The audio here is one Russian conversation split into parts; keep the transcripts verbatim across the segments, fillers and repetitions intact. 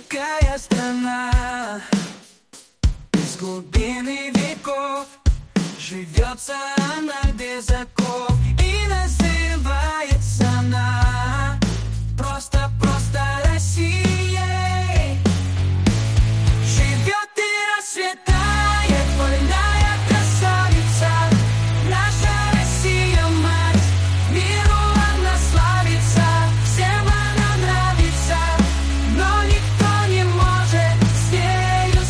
великая страна. Из глубины веков живется она без оков, и называется она просто, просто Россией. Живет и расцветает вольная красавица, наша Россия, мать, миру она славится. Всем она нравится, но никто не может с нею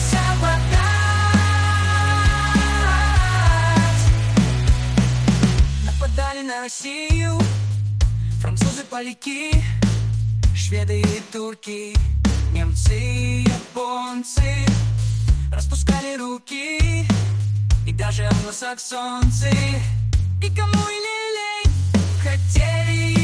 совладать. Нападали на Россию французы, поляки, шведы и турки, немцы и японцы, распускали руки, и даже англосаксонцы. И кому и лелей хотели